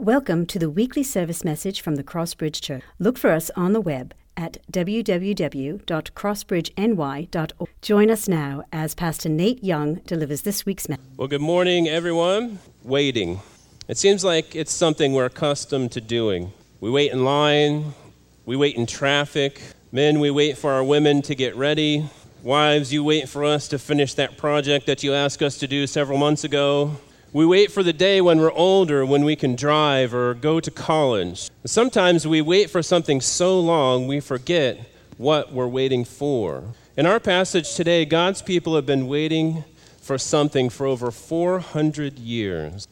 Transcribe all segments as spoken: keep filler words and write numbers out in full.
Welcome to the weekly service message from the Crossbridge Church. Look for us on the web at w w w dot crossbridge n y dot org. Join us now as Pastor Nate Young delivers this week's message. Well, good morning, everyone. Waiting. It seems like it's something we're accustomed to doing. We wait in line. We wait in traffic. Men, we wait for our women to get ready. Wives, you wait for us to finish that project that you asked us to do several months ago. We wait for the day when we're older, when we can drive or go to college. Sometimes we wait for something so long we forget what we're waiting for. In our passage today, God's people have been waiting for something for over four hundred years.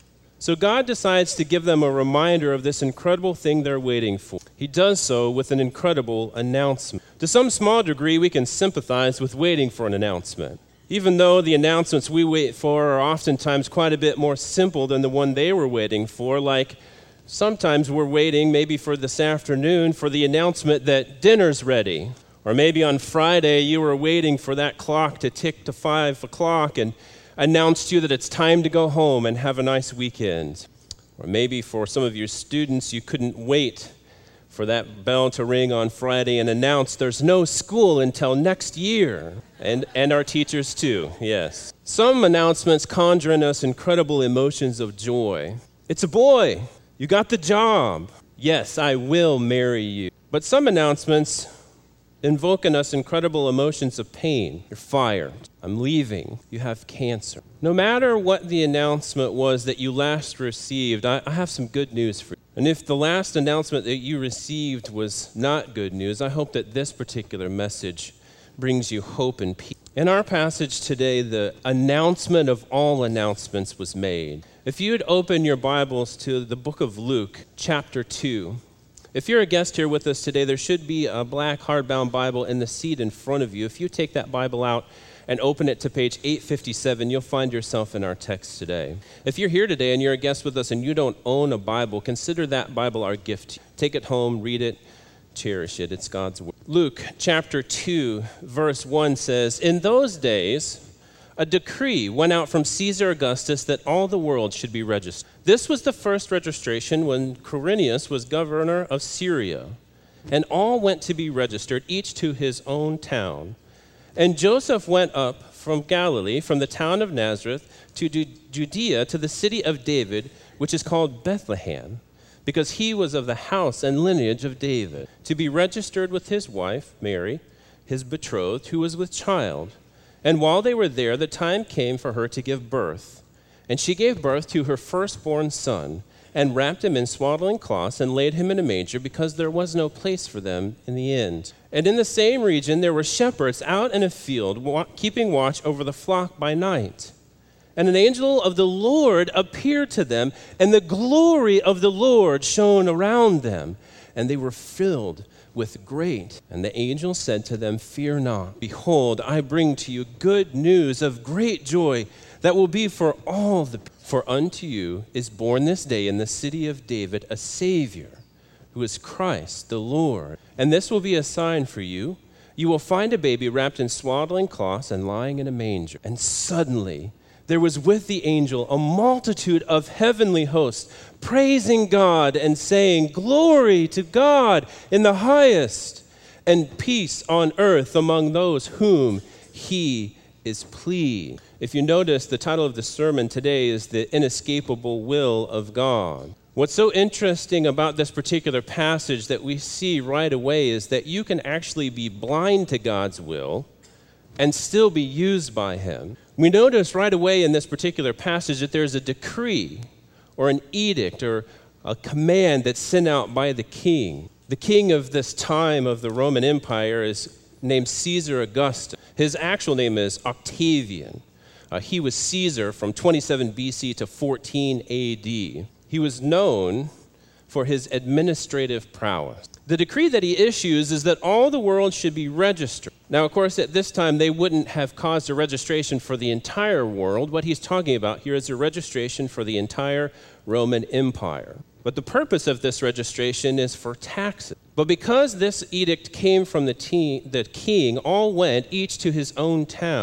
So God decides to give them a reminder of this incredible thing they're waiting for. He does so with an incredible announcement. To some small degree, we can sympathize with waiting for an announcement. Even though the announcements we wait for are oftentimes quite a bit more simple than the one they were waiting for, like sometimes we're waiting maybe for this afternoon for the announcement that dinner's ready. Or maybe on Friday you were waiting for that clock to tick to five o'clock and announce to you that it's time to go home and have a nice weekend. Or maybe for some of your students you couldn't wait for that bell to ring on Friday and announce there's no school until next year. And and our teachers too, yes. Some announcements conjure in us incredible emotions of joy. It's a boy. You got the job. Yes, I will marry you. But some announcements invoke in us incredible emotions of pain. You're fired. I'm leaving. You have cancer. No matter what the announcement was that you last received, I, I have some good news for you. And if the last announcement that you received was not good news, I hope that this particular message brings you hope and peace. In our passage today, the announcement of all announcements was made. If you'd open your Bibles to the book of Luke, chapter two. If you're a guest here with us today, there should be a black hardbound Bible in the seat in front of you. If you take that Bible out and open it to page eight fifty-seven, you'll find yourself in our text today. If you're here today and you're a guest with us and you don't own a Bible, consider that Bible our gift. Take it home, read it, cherish it. It's God's word. Luke chapter two, verse one says, "In those days, a decree went out from Caesar Augustus that all the world should be registered. This was the first registration when Quirinius was governor of Syria, and all went to be registered, each to his own town. And Joseph went up from Galilee, from the town of Nazareth, to Judea, to the city of David, which is called Bethlehem, because he was of the house and lineage of David, to be registered with his wife, Mary, his betrothed, who was with child. And while they were there, the time came for her to give birth. And she gave birth to her firstborn son, and wrapped him in swaddling cloths, and laid him in a manger, because there was no place for them in the inn. And in the same region there were shepherds out in a field, wa- keeping watch over the flock by night. And an angel of the Lord appeared to them, and the glory of the Lord shone around them, and they were filled with great. And the angel said to them, 'Fear not. Behold, I bring to you good news of great joy that will be for all the people. For unto you is born this day in the city of David a Savior, who is Christ the Lord. And this will be a sign for you. You will find a baby wrapped in swaddling cloths and lying in a manger.' And suddenly there was with the angel a multitude of heavenly hosts, praising God and saying, 'Glory to God in the highest, and peace on earth among those whom he is pleased.'" If you notice, the title of the sermon today is "The Inescapable Will of God." What's so interesting about this particular passage that we see right away is that you can actually be blind to God's will and still be used by him. We notice right away in this particular passage that there's a decree or an edict or a command that's sent out by the king. The king of this time of the Roman Empire is named Caesar Augustus. His actual name is Octavian. Uh, he was Caesar from twenty-seven B C to fourteen A D. He was known for his administrative prowess. The decree that he issues is that all the world should be registered. Now, of course, at this time, they wouldn't have caused a registration for the entire world. What he's talking about here is a registration for the entire Roman Empire. But the purpose of this registration is for taxes. But because this edict came from the, te- the king, all went, each to his own town.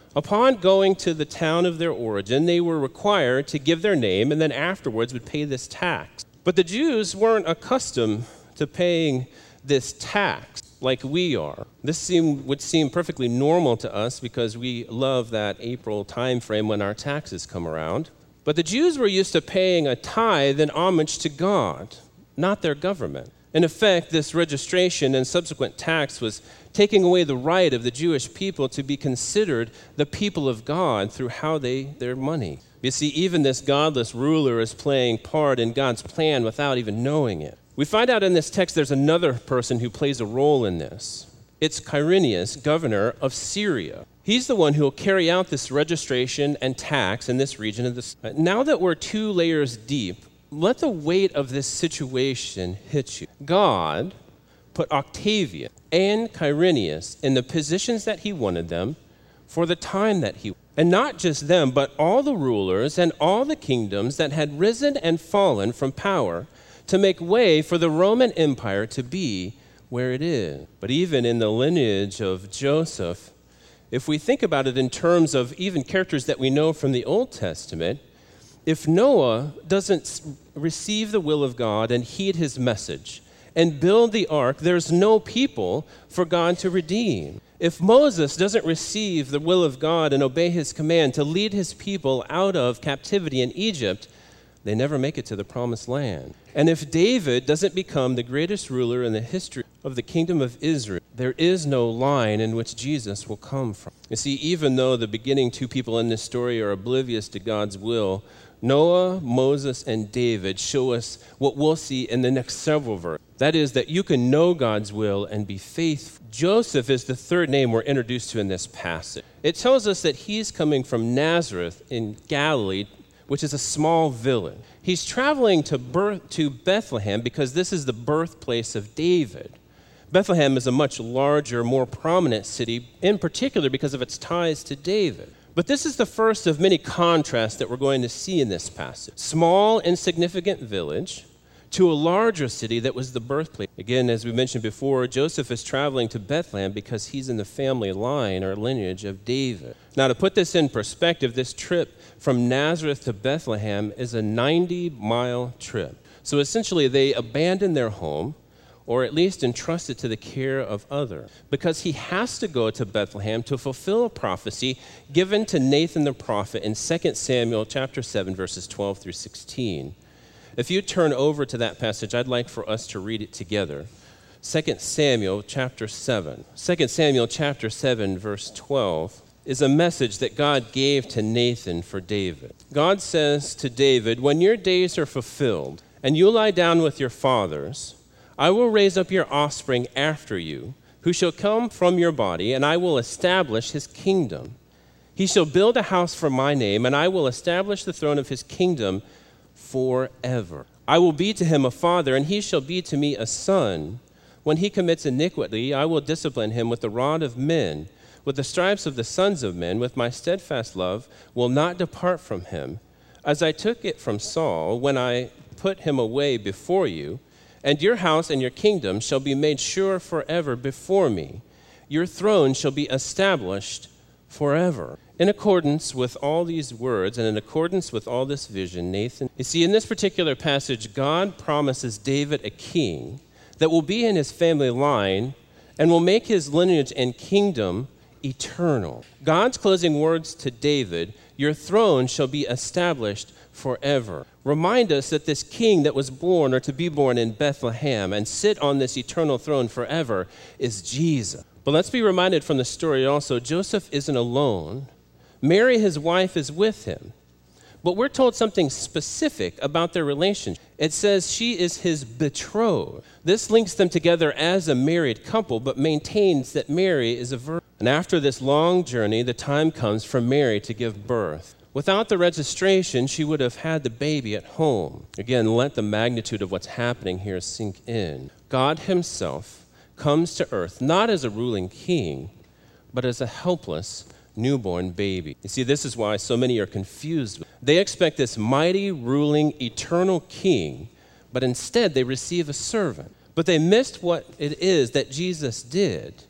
Upon going to the town of their origin, they were required to give their name and then afterwards would pay this tax. But the Jews weren't accustomed to paying this tax like we are. This seem, would seem perfectly normal to us because we love that April time frame when our taxes come around. But the Jews were used to paying a tithe and homage to God, not their government. In effect, this registration and subsequent tax was taking away the right of the Jewish people to be considered the people of God through how they their money. You see, even this godless ruler is playing part in God's plan without even knowing it. We find out in this text there's another person who plays a role in this. It's Quirinius, governor of Syria. He's the one who will carry out this registration and tax in this region of this. Now that we're two layers deep, let the weight of this situation hit you. God put Octavian and Quirinius in the positions that he wanted them for the time that he wanted. And not just them, but all the rulers and all the kingdoms that had risen and fallen from power to make way for the Roman Empire to be where it is. But even in the lineage of Joseph, if we think about it in terms of even characters that we know from the Old Testament, if Noah doesn't receive the will of God and heed his message and build the ark, there's no people for God to redeem. If Moses doesn't receive the will of God and obey his command to lead his people out of captivity in Egypt, they never make it to the promised land. And if David doesn't become the greatest ruler in the history of the kingdom of Israel, there is no line in which Jesus will come from. You see, even though the beginning two people in this story are oblivious to God's will, Noah, Moses, and David show us what we'll see in the next several verses. That is, that you can know God's will and be faithful. Joseph is the third name we're introduced to in this passage. It tells us that he's coming from Nazareth in Galilee, which is a small village. He's traveling to, birth, to Bethlehem because this is the birthplace of David. Bethlehem is a much larger, more prominent city, in particular because of its ties to David. But this is the first of many contrasts that we're going to see in this passage. Small, insignificant village to a larger city that was the birthplace. Again, as we mentioned before, Joseph is traveling to Bethlehem because he's in the family line or lineage of David. Now, to put this in perspective, this trip from Nazareth to Bethlehem is a ninety-mile trip. So essentially, they abandon their home, or at least entrust it to the care of others, because he has to go to Bethlehem to fulfill a prophecy given to Nathan the prophet in Second Samuel chapter seven, verses twelve through sixteen. If you turn over to that passage, I'd like for us to read it together. Second Samuel chapter seven. Second Samuel chapter seven, verse twelve is a message that God gave to Nathan for David. God says to David, "When your days are fulfilled and you lie down with your fathers, I will raise up your offspring after you, who shall come from your body, and I will establish his kingdom. He shall build a house for my name, and I will establish the throne of his kingdom forever. I will be to him a father, and he shall be to me a son. When he commits iniquity, I will discipline him with the rod of men, with the stripes of the sons of men. With my steadfast love will not depart from him, as I took it from Saul when I put him away before you. And your house and your kingdom shall be made sure forever before me. Your throne shall be established forever." In accordance with all these words and in accordance with all this vision, Nathan, you see, in this particular passage, God promises David a king that will be in his family line and will make his lineage and kingdom eternal. God's closing words to David, "Your throne shall be established forever," remind us that this king that was born or to be born in Bethlehem and sit on this eternal throne forever is Jesus. But let's be reminded from the story also, Joseph isn't alone. Mary, his wife, is with him. But we're told something specific about their relationship. It says she is his betrothed. This links them together as a married couple, but maintains that Mary is a virgin. And after this long journey, the time comes for Mary to give birth. Without the registration, she would have had the baby at home. Again, let the magnitude of what's happening here sink in. God himself comes to earth not as a ruling king, but as a helpless newborn baby. You see, this is why so many are confused. They expect this mighty, ruling, eternal king, but instead they receive a servant. But they missed what it is that Jesus did.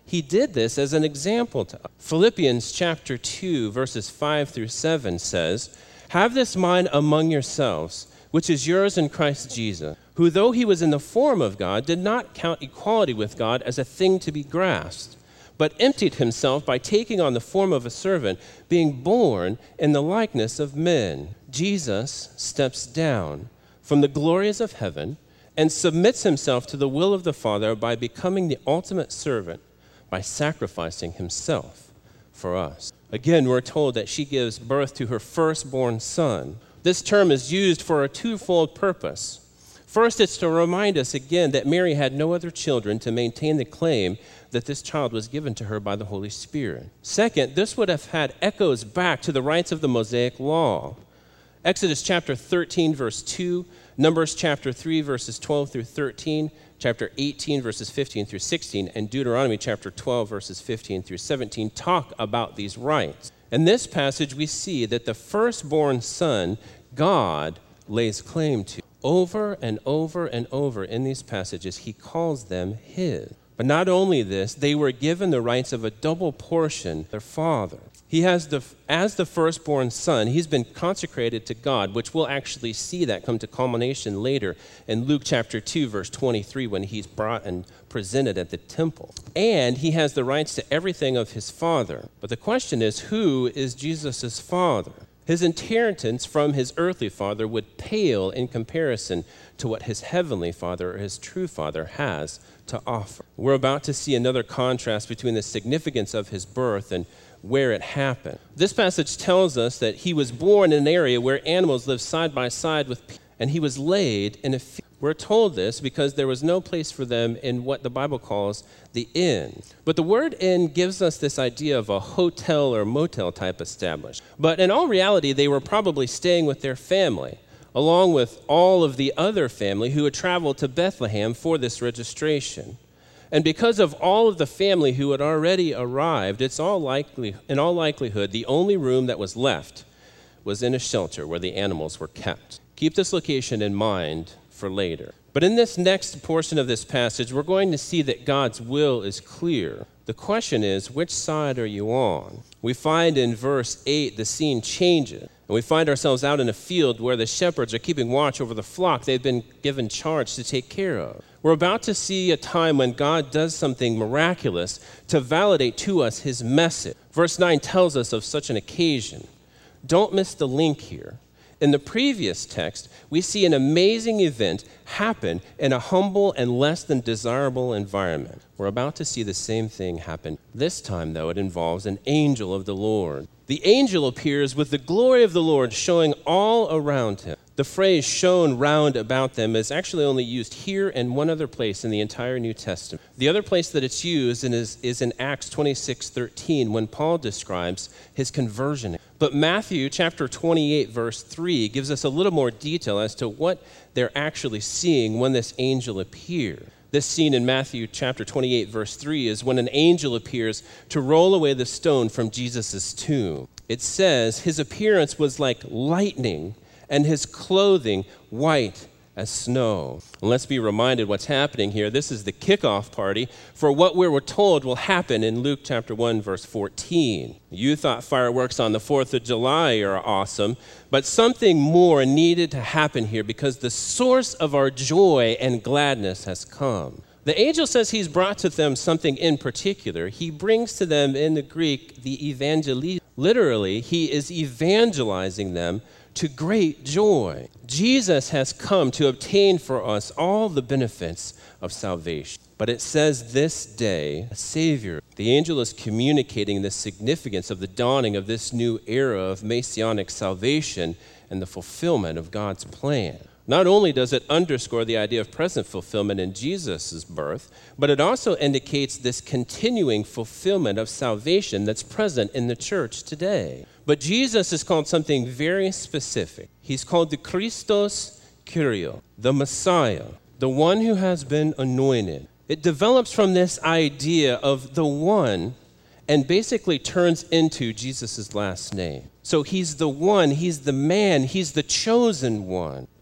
He did this as an example to us. Philippians chapter two, verses five through seven says, "Have this mind among yourselves, which is yours in Christ Jesus, who though he was in the form of God, did not count equality with God as a thing to be grasped, but emptied himself by taking on the form of a servant, being born in the likeness of men." Jesus steps down from the glories of heaven and submits himself to the will of the Father by becoming the ultimate servant, by sacrificing himself for us. Again, we're told that she gives birth to her firstborn son. This term is used for a twofold purpose. First, it's to remind us again that Mary had no other children to maintain the claim that this child was given to her by the Holy Spirit. Second, this would have had echoes back to the rites of the Mosaic Law. Exodus chapter thirteen, verse two, Numbers chapter three, verses twelve through thirteen, chapter eighteen, verses fifteen through sixteen, and Deuteronomy chapter twelve, verses fifteen through seventeen talk about these rites. In this passage, we see that the firstborn son, God lays claim to. Over and over and over in these passages, he calls them his. But not only this, they were given the rights of a double portion, their father. He has the, as the firstborn son, he's been consecrated to God, which we'll actually see that come to culmination later in Luke chapter two, verse twenty-three, when he's brought and presented at the temple. And he has the rights to everything of his father. But the question is, who is Jesus' father? His inheritance from his earthly father would pale in comparison to what his heavenly father or his true father has to offer. We're about to see another contrast between the significance of his birth and where it happened. This passage tells us that he was born in an area where animals lived side by side with people, and he was laid in a field. We're told this because there was no place for them in what the Bible calls the inn. But the word inn gives us this idea of a hotel or motel type establishment. But in all reality, they were probably staying with their family, along with all of the other family who had traveled to Bethlehem for this registration. And because of all of the family who had already arrived, it's all likely, in all likelihood, the only room that was left was in a shelter where the animals were kept. Keep this location in mind for later. But in this next portion of this passage, we're going to see that God's will is clear. The question is, which side are you on? We find in verse eight, the scene changes, and we find ourselves out in a field where the shepherds are keeping watch over the flock they've been given charge to take care of. We're about to see a time when God does something miraculous to validate to us his message. Verse nine tells us of such an occasion. Don't miss the link here. In the previous text, we see an amazing event happen in a humble and less than desirable environment. We're about to see the same thing happen. This time, though, it involves an angel of the Lord. The angel appears with the glory of the Lord showing all around him. The phrase "shone round about them" is actually only used here and one other place in the entire New Testament. The other place that it's used in is, is in Acts twenty-six thirteen, when Paul describes his conversion. But Matthew chapter twenty-eight, verse three, gives us a little more detail as to what they're actually seeing when this angel appears. This scene in Matthew chapter twenty-eight, verse three, is when an angel appears to roll away the stone from Jesus' tomb. It says, his appearance was like lightning, and his clothing white as snow. And let's be reminded what's happening here. This is the kickoff party for what we were told will happen in Luke chapter one, verse fourteen. You thought fireworks on the fourth of July are awesome, but something more needed to happen here because the source of our joy and gladness has come. The angel says he's brought to them something in particular. He brings to them, in the Greek, the evangelis. Literally, he is evangelizing them to great joy. Jesus has come to obtain for us all the benefits of salvation. But it says this day, a Savior. The angel is communicating the significance of the dawning of this new era of messianic salvation and the fulfillment of God's plan. Not only does it underscore the idea of present fulfillment in Jesus' birth, but it also indicates this continuing fulfillment of salvation that's present in the church today. But Jesus is called something very specific. He's called the Christos Kyrios, the Messiah, the one who has been anointed. It develops from this idea of the one and basically turns into Jesus' last name. So he's the one, he's the man, he's the chosen one.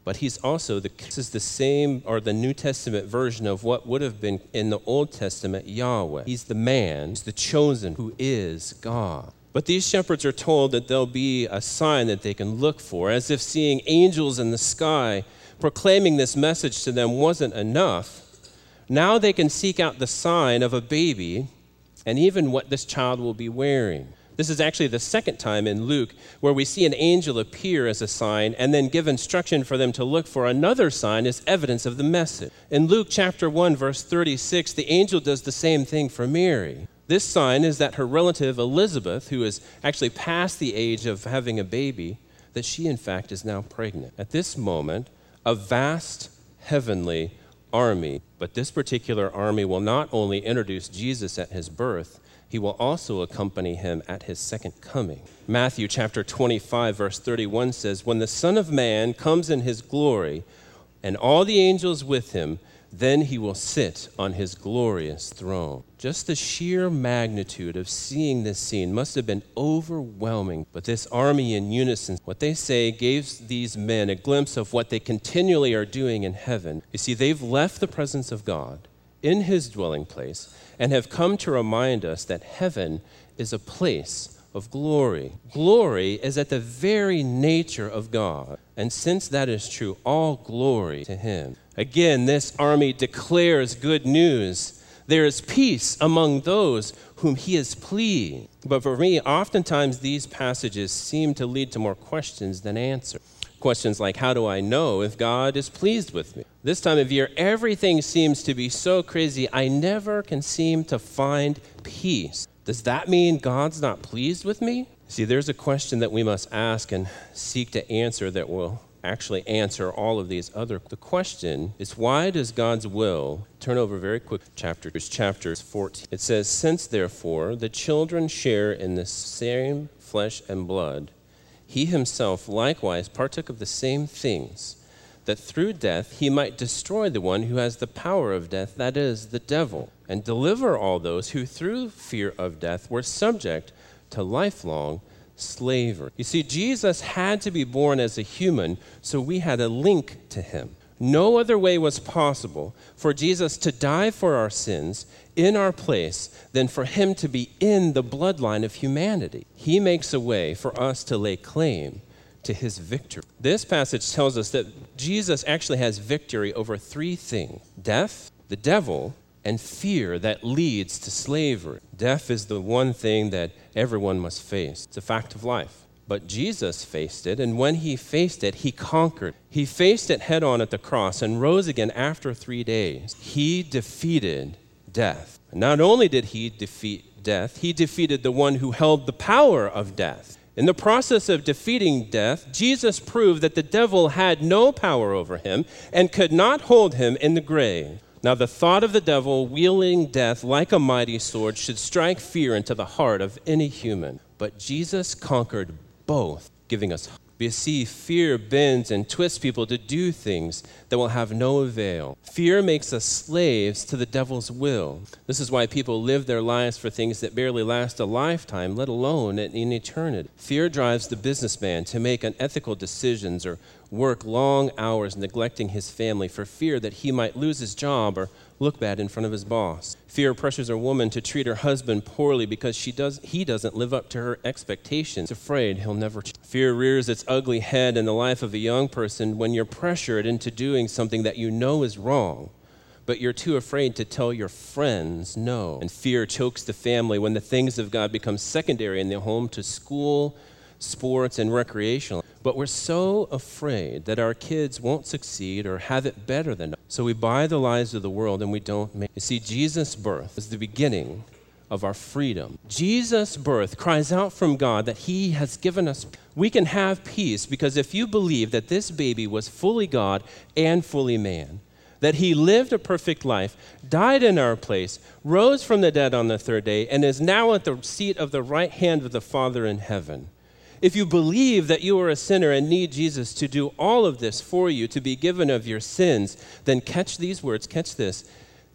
but he's also, the, this is the same, or the New Testament version of what would have been in the Old Testament Yahweh. He's the man, he's the chosen, who is God. But these shepherds are told that there'll be a sign that they can look for, as if seeing angels in the sky proclaiming this message to them wasn't enough. Now they can seek out the sign of a baby and even what this child will be wearing. This is actually the second time in Luke where we see an angel appear as a sign and then give instruction for them to look for another sign as evidence of the message. In Luke chapter one, verse thirty-six, the angel does the same thing for Mary. This sign is that her relative Elizabeth, who is actually past the age of having a baby, that she in fact is now pregnant. At this moment, a vast heavenly army, but this particular army will not only introduce Jesus at his birth, he will also accompany him at his second coming. Matthew chapter twenty-five, verse thirty-one says, "When the Son of Man comes in his glory, and all the angels with him, then he will sit on his glorious throne." Just the sheer magnitude of seeing this scene must have been overwhelming. But this army in unison, what they say gives these men a glimpse of what they continually are doing in heaven. You see, they've left the presence of God in his dwelling place and have come to remind us that heaven is a place of glory. Glory is at the very nature of God. And since that is true, all glory to him. Again, this army declares good news. There is peace among those whom he is pleased. But for me, oftentimes these passages seem to lead to more questions than answers. Questions like, how do I know if God is pleased with me? This time of year, everything seems to be so crazy, I never can seem to find peace. Does that mean God's not pleased with me? See, there's a question that we must ask and seek to answer that will actually answer all of these other. The question is, why does God's will, turn over very quick chapter, chapter fourteen. It says, "Since therefore the children share in the same flesh and blood, he himself likewise partook of the same things, that through death he might destroy the one who has the power of death, that is, the devil, and deliver all those who through fear of death were subject to lifelong slavery." You see, Jesus had to be born as a human, so we had a link to him. No other way was possible for Jesus to die for our sins in our place than for him to be in the bloodline of humanity. He makes a way for us to lay claim to his victory. This passage tells us that Jesus actually has victory over three things: death, the devil, and fear that leads to slavery. Death is the one thing that everyone must face. It's a fact of life. But Jesus faced it, and when he faced it, he conquered. He faced it head on at the cross and rose again after three days. He defeated death. Not only did he defeat death, he defeated the one who held the power of death. In the process of defeating death, Jesus proved that the devil had no power over him and could not hold him in the grave. Now, the thought of the devil wielding death like a mighty sword should strike fear into the heart of any human. But Jesus conquered both, giving us hope. You see, fear bends and twists people to do things that will have no avail. Fear makes us slaves to the devil's will. This is why people live their lives for things that barely last a lifetime, let alone in eternity. Fear drives the businessman to make unethical decisions or work long hours neglecting his family for fear that he might lose his job or look bad in front of his boss. Fear pressures a woman to treat her husband poorly because she does, he doesn't live up to her expectations. It's afraid he'll never change. Fear rears its ugly head in the life of a young person when you're pressured into doing something that you know is wrong, but you're too afraid to tell your friends no. And fear chokes the family when the things of God become secondary in the home to school, sports, and recreational. But we're so afraid that our kids won't succeed or have it better than us. So we buy the lies of the world and we don't make. You see, Jesus' birth is the beginning of our freedom. Jesus' birth cries out from God that he has given us. We can have peace because if you believe that this baby was fully God and fully man, that he lived a perfect life, died in our place, rose from the dead on the third day, and is now at the seat of the right hand of the Father in heaven. If you believe that you are a sinner and need Jesus to do all of this for you, to be given of your sins, then catch these words, catch this.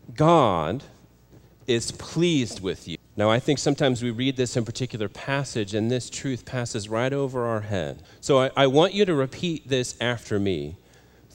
God is pleased with you. Now, I think sometimes we read this in particular passage and this truth passes right over our head. So I, I want you to repeat this after me.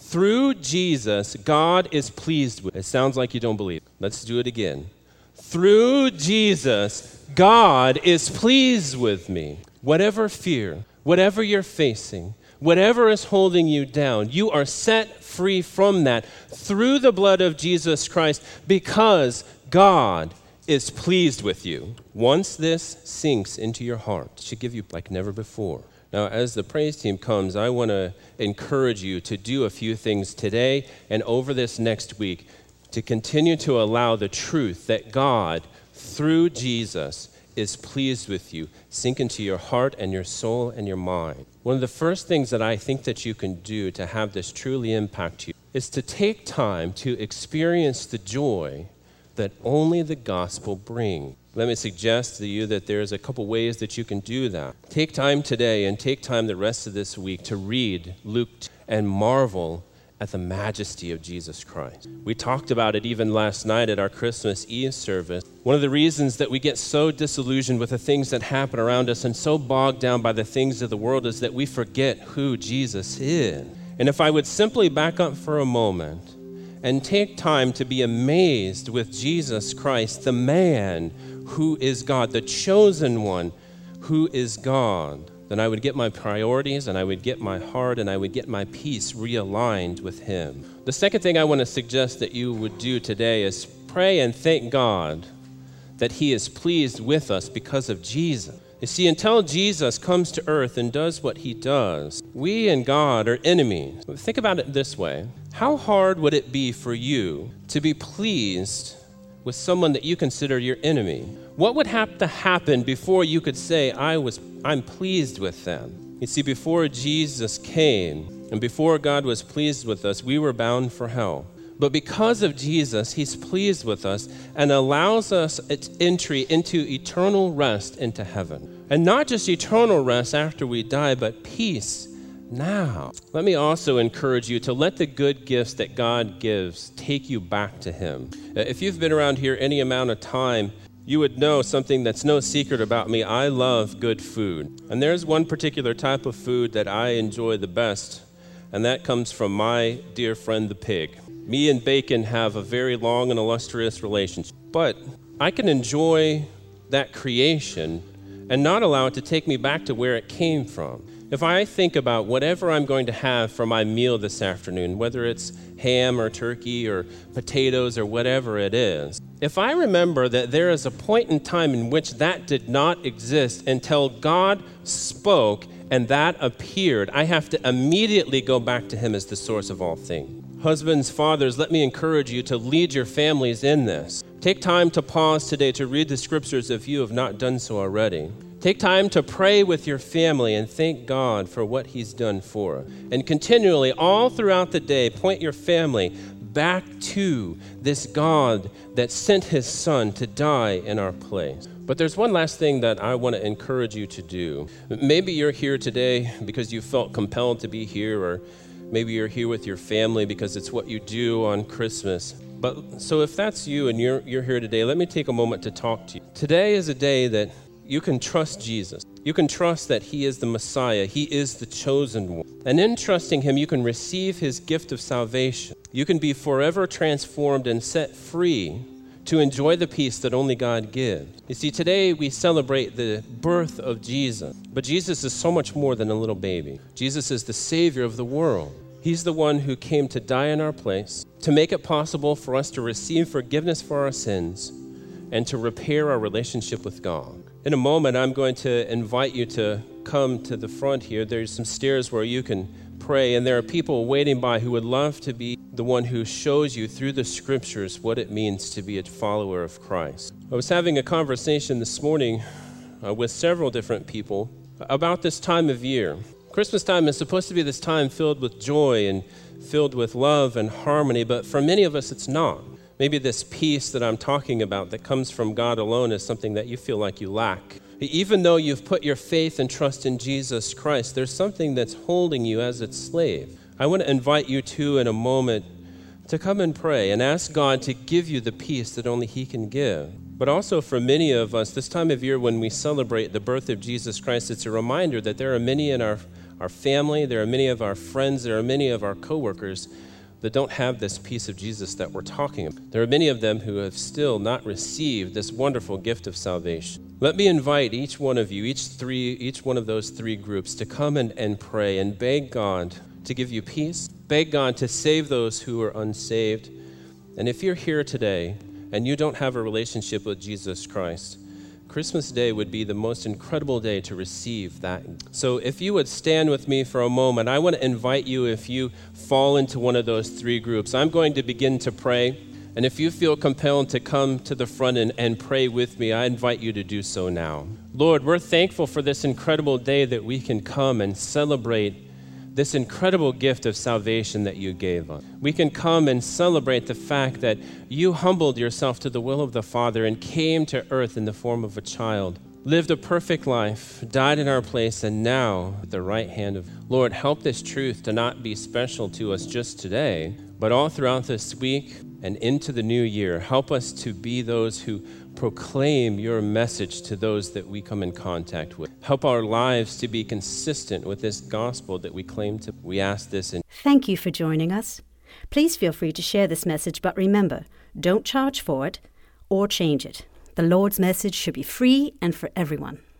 Through Jesus, God is pleased with. It sounds like you don't believe. Let's do it again. Through Jesus, God is pleased with me. Whatever fear, whatever you're facing, whatever is holding you down, you are set free from that through the blood of Jesus Christ because God is pleased with you. Once this sinks into your heart, it should give you like never before. Now, as the praise team comes, I want to encourage you to do a few things today and over this next week to continue to allow the truth that God, through Jesus, is pleased with you sink into your heart and your soul and your mind. One of the first things that I think that you can do to have this truly impact you is to take time to experience the joy that only the gospel brings. Let me suggest to you that there's a couple ways that you can do that. Take time today and take time the rest of this week to read Luke and marvel at the majesty of Jesus Christ. We talked about it even last night at our Christmas Eve service. One of the reasons that we get so disillusioned with the things that happen around us and so bogged down by the things of the world is that we forget who Jesus is. And if I would simply back up for a moment and take time to be amazed with Jesus Christ, the man who is God, the chosen one who is God, then I would get my priorities and I would get my heart and I would get my peace realigned with him. The second thing I want to suggest that you would do today is pray and thank God that he is pleased with us because of Jesus. You see, until Jesus comes to earth and does what he does, we and God are enemies. Think about it this way. How hard would it be for you to be pleased with someone that you consider your enemy? What would have to happen before you could say, I was, I'm pleased with them? You see, before Jesus came and before God was pleased with us, we were bound for hell. But because of Jesus, he's pleased with us and allows us its entry into eternal rest into heaven. And not just eternal rest after we die, but peace now. Let me also encourage you to let the good gifts that God gives take you back to him. If you've been around here any amount of time, you would know something that's no secret about me. I love good food. And there's one particular type of food that I enjoy the best, and that comes from my dear friend the pig. Me and bacon have a very long and illustrious relationship, but I can enjoy that creation and not allow it to take me back to where it came from. If I think about whatever I'm going to have for my meal this afternoon, whether it's ham or turkey or potatoes or whatever it is, if I remember that there is a point in time in which that did not exist until God spoke and that appeared, I have to immediately go back to him as the source of all things. Husbands, fathers, let me encourage you to lead your families in this. Take time to pause today to read the scriptures if you have not done so already. Take time to pray with your family and thank God for what he's done for. And continually, all throughout the day, point your family back to this God that sent his son to die in our place. But there's one last thing that I want to encourage you to do. Maybe you're here today because you felt compelled to be here, or maybe you're here with your family because it's what you do on Christmas. But so if that's you and you're you're here today, let me take a moment to talk to you. Today is a day that you can trust Jesus. You can trust that he is the Messiah. He is the chosen one. And in trusting him, you can receive his gift of salvation. You can be forever transformed and set free to enjoy the peace that only God gives. You see, today we celebrate the birth of Jesus. But Jesus is so much more than a little baby. Jesus is the Savior of the world. He's the one who came to die in our place, to make it possible for us to receive forgiveness for our sins and to repair our relationship with God. In a moment, I'm going to invite you to come to the front here. There's some stairs where you can pray, and there are people waiting by who would love to be the one who shows you through the scriptures what it means to be a follower of Christ. I was having a conversation this morning uh, with several different people about this time of year. Christmas time is supposed to be this time filled with joy and filled with love and harmony, but for many of us, it's not. Maybe this peace that I'm talking about that comes from God alone is something that you feel like you lack. Even though you've put your faith and trust in Jesus Christ, there's something that's holding you as its slave. I want to invite you to, in a moment, to come and pray and ask God to give you the peace that only he can give. But also for many of us, this time of year when we celebrate the birth of Jesus Christ, it's a reminder that there are many in our, our family, there are many of our friends, there are many of our coworkers that don't have this piece of Jesus that we're talking about. There are many of them who have still not received this wonderful gift of salvation. Let me invite each one of you, each three, each one of those three groups, to come and, and pray and beg God to give you peace, beg God to save those who are unsaved. And if you're here today and you don't have a relationship with Jesus Christ, Christmas Day would be the most incredible day to receive that. So if you would stand with me for a moment, I want to invite you, if you fall into one of those three groups, I'm going to begin to pray. And if you feel compelled to come to the front and, and pray with me, I invite you to do so now. Lord, we're thankful for this incredible day that we can come and celebrate this incredible gift of salvation that you gave us. We can come and celebrate the fact that you humbled yourself to the will of the Father and came to earth in the form of a child, lived a perfect life, died in our place, and now at the right hand of Lord, help this truth to not be special to us just today, but all throughout this week and into the new year. Help us to be those who proclaim your message to those that we come in contact with. Help our lives to be consistent with this gospel that we claim to. We ask this in. Thank you for joining us. Please feel free to share this message, but remember, don't charge for it or change it. The Lord's message should be free and for everyone.